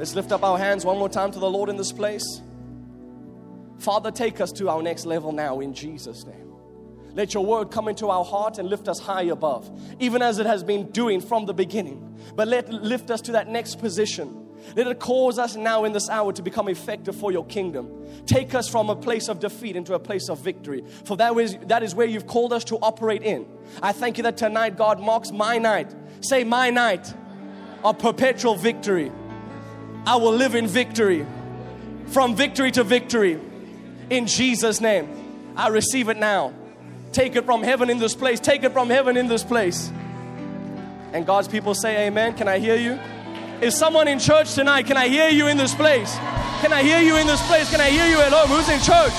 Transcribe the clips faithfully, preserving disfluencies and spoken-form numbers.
Let's lift up our hands one more time to the Lord in this place. Father, take us to our next level now in Jesus' name. Let your word come into our heart and lift us high above, even as it has been doing from the beginning. But let it lift us to that next position. Let it cause us now in this hour to become effective for your kingdom. Take us from a place of defeat into a place of victory. For that is, that is where you've called us to operate in. I thank you that tonight, God, marks my night. Say, my night of perpetual victory. I will live in victory. From victory to victory. In Jesus' name. I receive it now. Take it from heaven in this place. Take it from heaven in this place. And God's people say amen. Can I hear you? Is someone in church tonight? Can I hear you in this place? Can I hear you in this place? Can I hear you at home? Who's in church?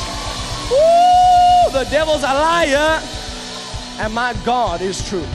Woo! The devil's a liar and my God is true.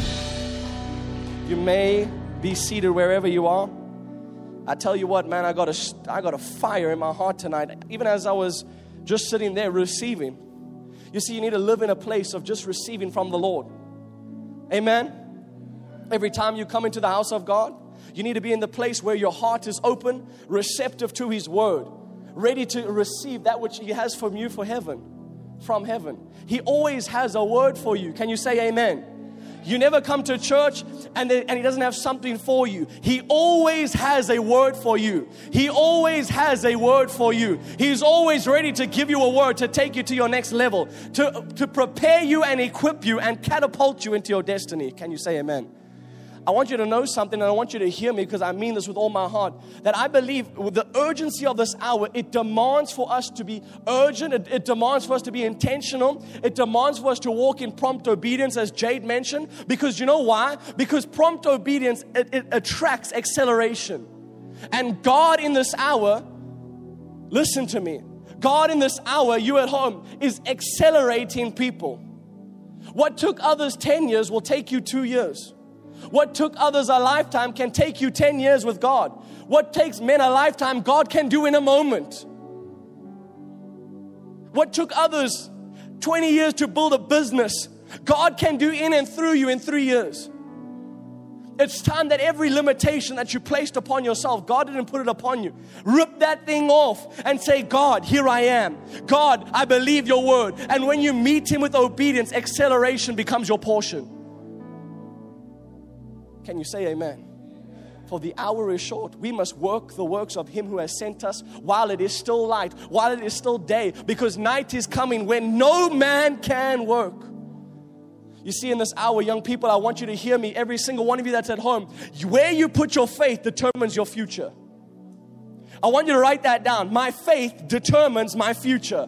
You may be seated wherever you are. I tell you what, man, I got a, I got a fire in my heart tonight. Even as I was just sitting there receiving. You see, you need to live in a place of just receiving from the Lord. Amen? Every time you come into the house of God, you need to be in the place where your heart is open, receptive to His word, ready to receive that which He has from you for heaven, from heaven. He always has a word for you. Can you say amen? You never come to church and, the, and He doesn't have something for you. He always has a word for you. He always has a word for you. He's always ready to give you a word to take you to your next level, to, to prepare you and equip you and catapult you into your destiny. Can you say amen? I want you to know something, and I want you to hear me, because I mean this with all my heart, that I believe with the urgency of this hour, it demands for us to be urgent. It, it demands for us to be intentional. It demands for us to walk in prompt obedience, as Jade mentioned, because you know why? Because prompt obedience, it, it attracts acceleration. And God in this hour, listen to me, God in this hour, you at home, is accelerating people. What took others ten years will take you two years. What took others a lifetime can take you ten years with God. What takes men a lifetime, God can do in a moment. What took others twenty years to build a business, God can do in and through you in three years. It's time that every limitation that you placed upon yourself, God didn't put it upon you. Rip that thing off and say, God, here I am. God, I believe your word. And when you meet Him with obedience, acceleration becomes your portion. Can you say amen? For the hour is short. We must work the works of Him who has sent us while it is still light, while it is still day, because night is coming when no man can work. You see, in this hour, young people, I want you to hear me, every single one of you that's at home. Where you put your faith determines your future. I want you to write that down. My faith determines my future.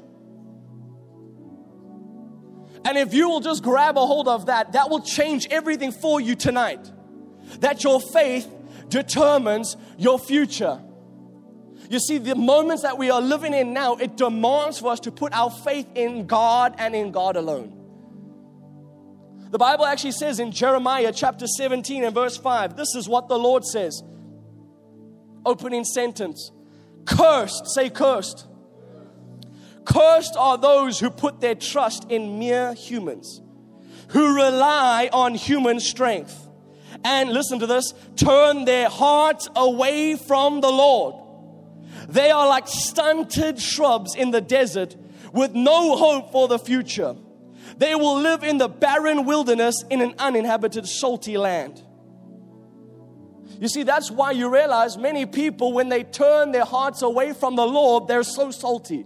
And if you will just grab a hold of that, that will change everything for you tonight. That your faith determines your future. You see, the moments that we are living in now, it demands for us to put our faith in God and in God alone. The Bible actually says in Jeremiah chapter seventeen and verse five, this is what the Lord says. Opening sentence. Cursed, say cursed. Cursed are those who put their trust in mere humans, who rely on human strength. And listen to this, turn their hearts away from the Lord. They are like stunted shrubs in the desert with no hope for the future. They will live in the barren wilderness in an uninhabited, salty land. You see, that's why you realize many people, when they turn their hearts away from the Lord, they're so salty.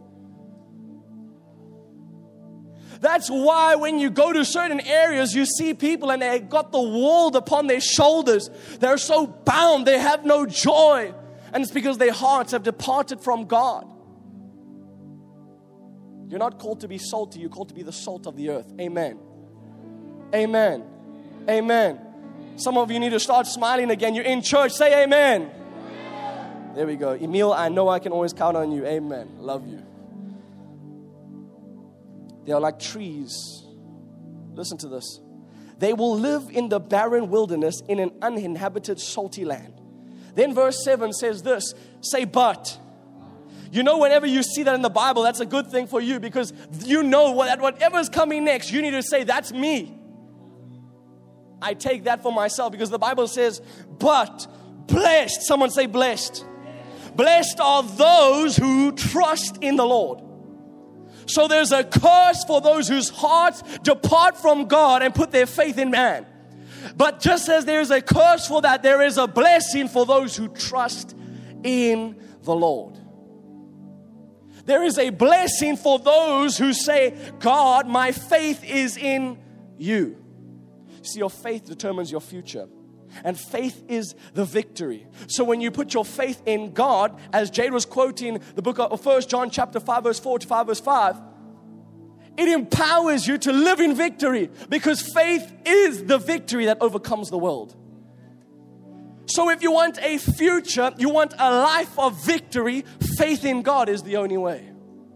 That's why when you go to certain areas, you see people and they got the world upon their shoulders. They're so bound, they have no joy. And it's because their hearts have departed from God. You're not called to be salty, you're called to be the salt of the earth. Amen. Amen. Amen. Some of you need to start smiling again. You're in church, say amen. Amen. There we go. Emil, I know I can always count on you. Amen. Love you. They are like trees. Listen to this. They will live in the barren wilderness in an uninhabited, salty land. Then verse seven says this. Say, but. You know, whenever you see that in the Bible, that's a good thing for you, because you know that whatever's coming next, you need to say, that's me. I take that for myself, because the Bible says, but blessed. Someone say blessed. blessed are those who trust in the Lord. So there's a curse for those whose hearts depart from God and put their faith in man. But just as there is a curse for that, there is a blessing for those who trust in the Lord. There is a blessing for those who say, God, my faith is in you. See, your faith determines your future. And faith is the victory. So when you put your faith in God, as Jade was quoting the book of First John chapter five, verse four to five, verse five, it empowers you to live in victory, because faith is the victory that overcomes the world. So if you want a future, you want a life of victory, faith in God is the only way.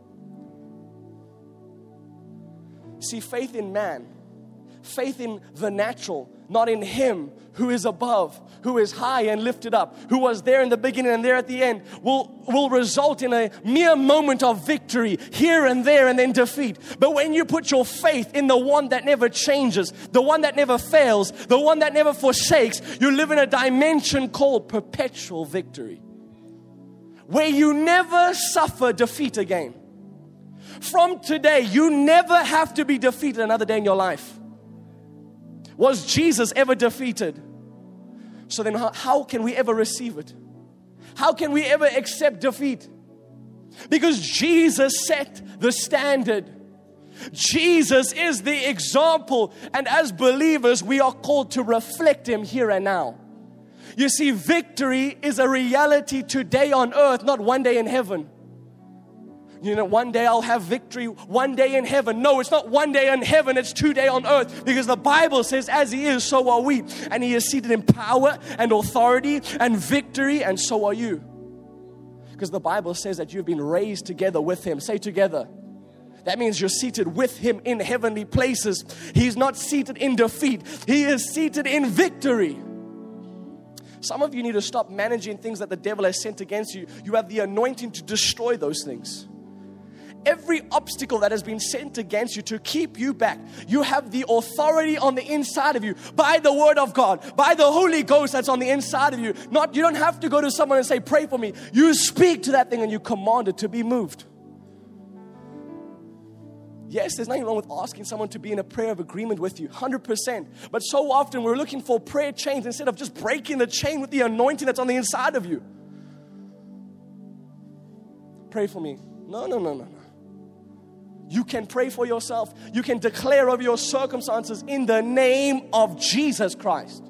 See, faith in man, faith in the natural, not in Him who is above, who is high and lifted up, who was there in the beginning and there at the end, will, will result in a mere moment of victory here and there and then defeat. But when you put your faith in the one that never changes, the one that never fails, the one that never forsakes, you live in a dimension called perpetual victory, where you never suffer defeat again. From today, you never have to be defeated another day in your life. Was Jesus ever defeated? So then how, how can we ever receive it? How can we ever accept defeat? Because Jesus set the standard. Jesus is the example. And as believers, we are called to reflect Him here and now. You see, victory is a reality today on earth, not one day in heaven. You know, one day I'll have victory, one day in heaven. No, it's not one day in heaven, it's two days on earth. Because the Bible says, as He is, so are we. And He is seated in power and authority and victory, and so are you. Because the Bible says that you've been raised together with Him. Say together. That means you're seated with Him in heavenly places. He's not seated in defeat. He is seated in victory. Some of you need to stop managing things that the devil has sent against you. You have the anointing to destroy those things. Every obstacle that has been sent against you to keep you back, you have the authority on the inside of you by the Word of God, by the Holy Ghost that's on the inside of you. Not, you don't have to go to someone and say, pray for me. You speak to that thing and you command it to be moved. Yes, there's nothing wrong with asking someone to be in a prayer of agreement with you, one hundred percent. But so often we're looking for prayer chains instead of just breaking the chain with the anointing that's on the inside of you. Pray for me. No, no, no, no, no. You can pray for yourself. You can declare over your circumstances in the name of Jesus Christ.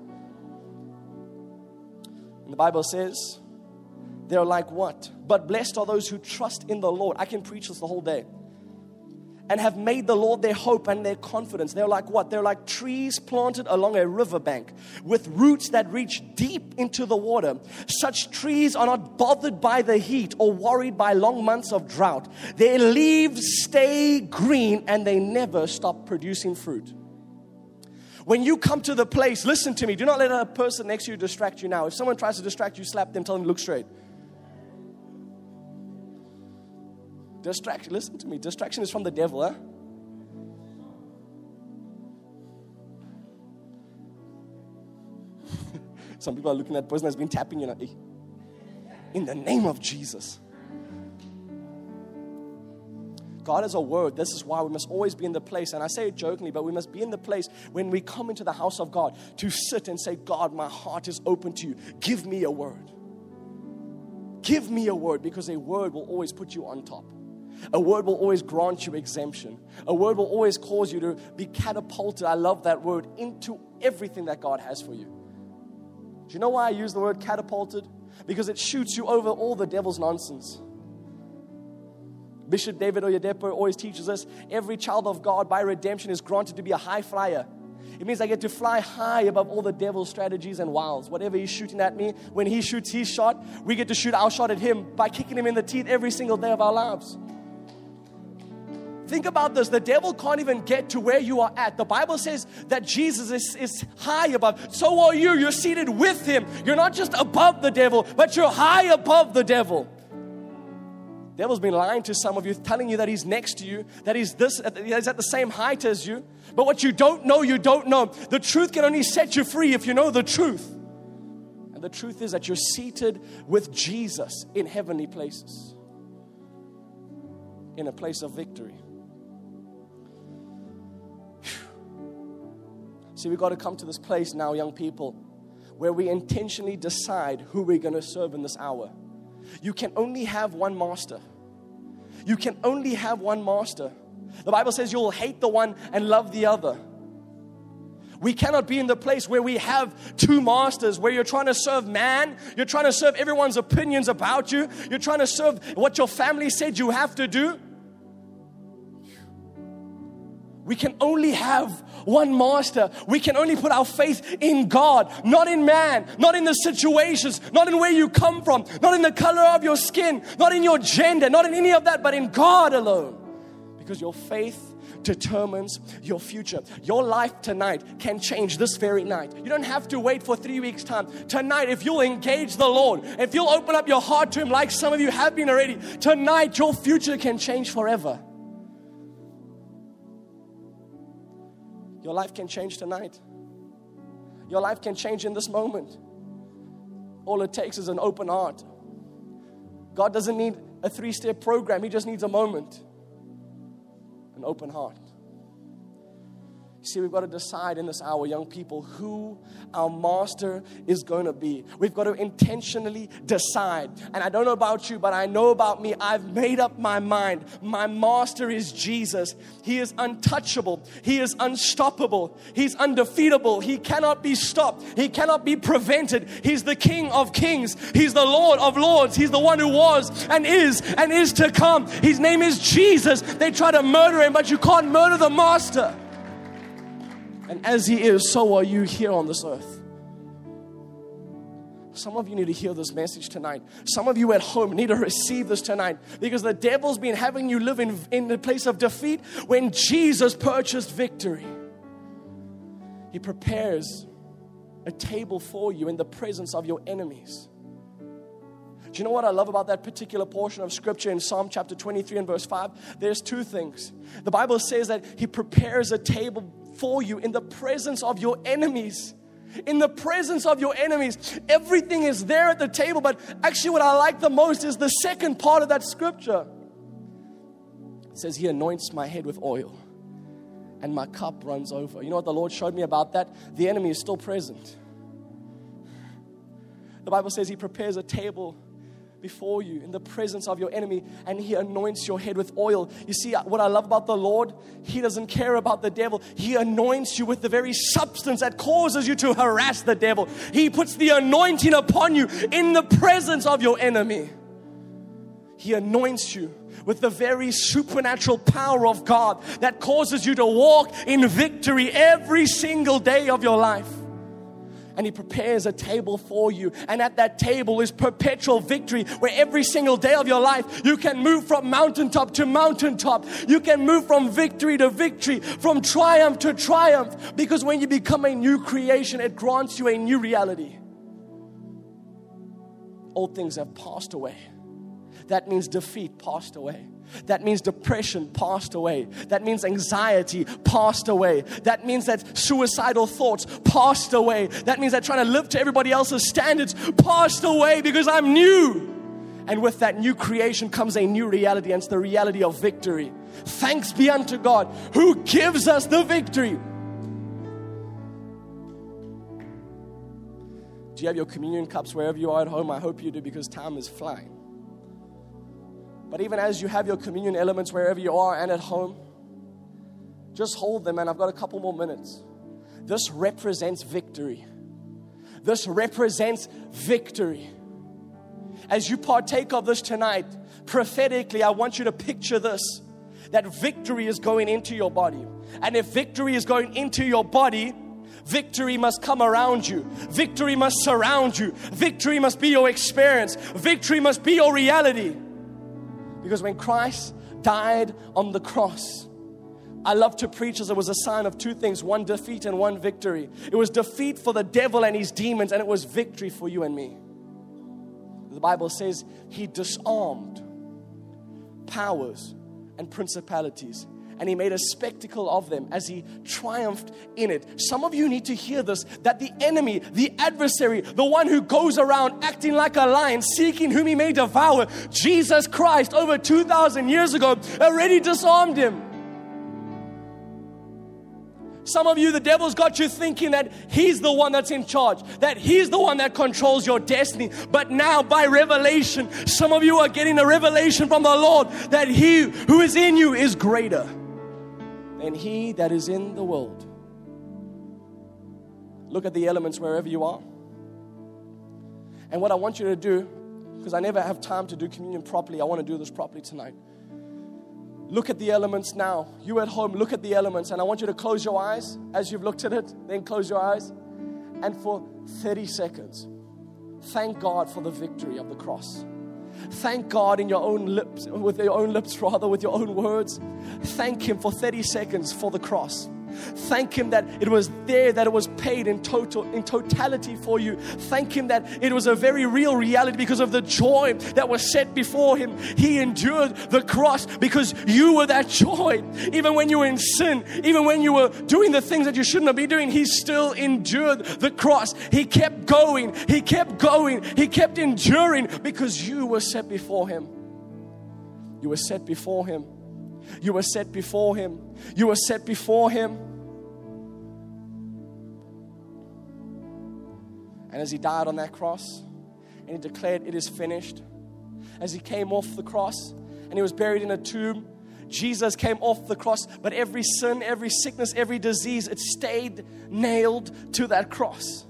And the Bible says, they're like what? But blessed are those who trust in the Lord. I can preach this the whole day. And have made the Lord their hope and their confidence. They're like what? They're like trees planted along a riverbank with roots that reach deep into the water. Such trees are not bothered by the heat or worried by long months of drought. Their leaves stay green and they never stop producing fruit. When you come to the place, listen to me, do not let a person next to you distract you now. If someone tries to distract you, slap them, tell them to look straight. Distraction, listen to me. Distraction is from the devil, huh? Some people are looking at the person that's been tapping you. Like, in the name of Jesus. God has a word. This is why we must always be in the place. And I say it jokingly, but we must be in the place when we come into the house of God to sit and say, God, my heart is open to you. Give me a word. Give me a word, because a word will always put you on top. A word will always grant you exemption. A word will always cause you to be catapulted, I love that word, into everything that God has for you. Do you know why I use the word catapulted? Because it shoots you over all the devil's nonsense. Bishop David Oyedepo always teaches us, every child of God by redemption is granted to be a high flyer. It means I get to fly high above all the devil's strategies and wiles. Whatever he's shooting at me, when he shoots his shot, we get to shoot our shot at him by kicking him in the teeth every single day of our lives. Think about this. The devil can't even get to where you are at. The Bible says that Jesus is, is high above. So are you. You're seated with Him. You're not just above the devil, but you're high above the devil. The devil's been lying to some of you, telling you that he's next to you, that he's this, he's at the same height as you. But what you don't know, you don't know. The truth can only set you free if you know the truth. And But the truth is that you're seated with Jesus in heavenly places, in a place of victory. See, we've got to come to this place now, young people, where we intentionally decide who we're going to serve in this hour. You can only have one master. You can only have one master. The Bible says you'll hate the one and love the other. We cannot be in the place where we have two masters, where you're trying to serve man, you're trying to serve everyone's opinions about you, you're trying to serve what your family said you have to do. We can only have one master. We can only put our faith in God, not in man, not in the situations, not in where you come from, not in the color of your skin, not in your gender, not in any of that, but in God alone. Because your faith determines your future. Your life tonight can change this very night. You don't have to wait for three weeks' time. Tonight, if you'll engage the Lord, if you'll open up your heart to Him like some of you have been already, tonight your future can change forever. Your life can change tonight. Your life can change in this moment. All it takes is an open heart. God doesn't need a three-step program. He just needs a moment. An open heart. You see, we've got to decide in this hour, young people, who our master is going to be. We've got to intentionally decide. And I don't know about you, but I know about me. I've made up my mind. My master is Jesus. He is untouchable. He is unstoppable. He's undefeatable. He cannot be stopped. He cannot be prevented. He's the King of kings. He's the Lord of lords. He's the one who was and is and is to come. His name is Jesus. They try to murder Him, but you can't murder the master. And as He is, so are you here on this earth. Some of you need to hear this message tonight. Some of you at home need to receive this tonight, because the devil's been having you live in, in the place of defeat when Jesus purchased victory. He prepares a table for you in the presence of your enemies. Do you know what I love about that particular portion of Scripture in Psalm chapter twenty-three and verse five? There's two things. The Bible says that He prepares a table for you in the presence of your enemies. In the presence of your enemies. Everything is there at the table. But actually what I like the most is the second part of that scripture. It says He anoints my head with oil and my cup runs over. You know what the Lord showed me about that? The enemy is still present. The Bible says He prepares a table before you in the presence of your enemy, and He anoints your head with oil. You see, what I love about the Lord, He doesn't care about the devil. He anoints you with the very substance that causes you to harass the devil. He puts the anointing upon you in the presence of your enemy. He anoints you with the very supernatural power of God that causes you to walk in victory every single day of your life. And He prepares a table for you. And at that table is perpetual victory, where every single day of your life you can move from mountaintop to mountaintop. You can move from victory to victory, from triumph to triumph. Because when you become a new creation, it grants you a new reality. Old things have passed away. That means defeat passed away. That means depression passed away. That means anxiety passed away. That means that suicidal thoughts passed away. That means that trying to live to everybody else's standards passed away, because I'm new. And with that new creation comes a new reality, and it's the reality of victory. Thanks be unto God who gives us the victory. Do you have your communion cups wherever you are at home? I hope you do, because time is flying. But even as you have your communion elements wherever you are and at home, just hold them, and I've got a couple more minutes. This represents victory. This represents victory. As you partake of this tonight, prophetically, I want you to picture this, that victory is going into your body. And if victory is going into your body, victory must come around you. Victory must surround you. Victory must be your experience. Victory must be your reality. Because when Christ died on the cross, I love to preach as it was a sign of two things, one defeat and one victory. It was defeat for the devil and his demons, and it was victory for you and me. The Bible says He disarmed powers and principalities and he made a spectacle of them as he triumphed in it. Some of you need to hear this, that the enemy, the adversary, the one who goes around acting like a lion, seeking whom he may devour, Jesus Christ, over two thousand years ago, already disarmed him. Some of you, the devil's got you thinking that he's the one that's in charge, that he's the one that controls your destiny. But now, by revelation, some of you are getting a revelation from the Lord that he who is in you is greater than he that is in the world. Look at the elements wherever you are. And what I want you to do, because I never have time to do communion properly, I want to do this properly tonight. Look at the elements now. You at home, look at the elements. And I want you to close your eyes as you've looked at it. Then close your eyes. And for thirty seconds, thank God for the victory of the cross. Thank God in your own lips, with your own lips rather, with your own words. Thank Him for thirty seconds for the cross. Thank Him that it was there, that it was paid in total, in totality for you. Thank Him that it was a very real reality because of the joy that was set before Him. He endured the cross because you were that joy. Even when you were in sin, even when you were doing the things that you shouldn't have been doing, He still endured the cross. He kept going. He kept going. He kept enduring because you were set before Him. You were set before Him. You were set before Him. You were set before Him. And as He died on that cross, and He declared, "It is finished," as He came off the cross, and He was buried in a tomb, Jesus came off the cross, but every sin, every sickness, every disease, it stayed nailed to that cross.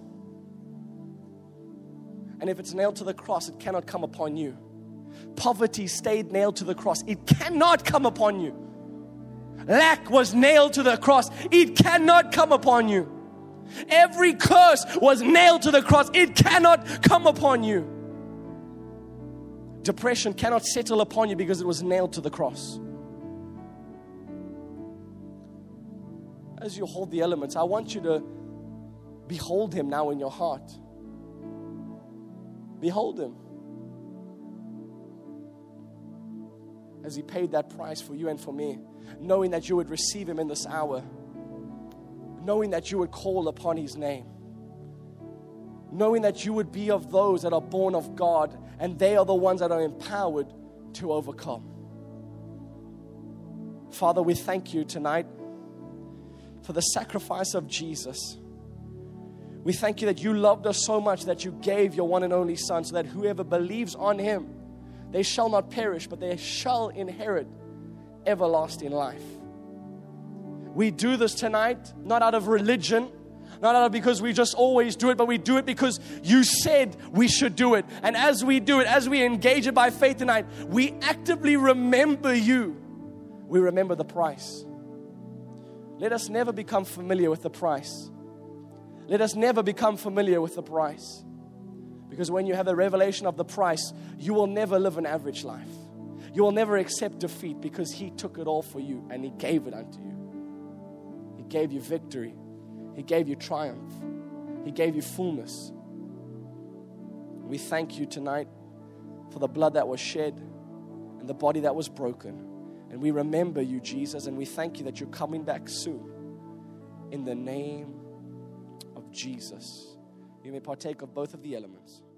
And if it's nailed to the cross, it cannot come upon you. Poverty stayed nailed to the cross. It cannot come upon you. Lack was nailed to the cross. It cannot come upon you. Every curse was nailed to the cross. It cannot come upon you. Depression cannot settle upon you because it was nailed to the cross. As you hold the elements, I want you to behold Him now in your heart. Behold Him. As He paid that price for you and for me, knowing that you would receive Him in this hour, knowing that you would call upon His name, knowing that you would be of those that are born of God, and they are the ones that are empowered to overcome. Father, we thank You tonight for the sacrifice of Jesus. We thank You that You loved us so much that You gave Your one and only Son, so that whoever believes on Him, they shall not perish, but they shall inherit everlasting life. We do this tonight, not out of religion, not out of because we just always do it, but we do it because You said we should do it. And as we do it, as we engage it by faith tonight, we actively remember You. We remember the price. Let us never become familiar with the price. Let us never become familiar with the price. Because when you have the revelation of the price, you will never live an average life. You will never accept defeat because He took it all for you and He gave it unto you. He gave you victory. He gave you triumph. He gave you fullness. We thank You tonight for the blood that was shed and the body that was broken. And we remember You, Jesus, and we thank You that You're coming back soon. In the name of Jesus. You may partake of both of the elements.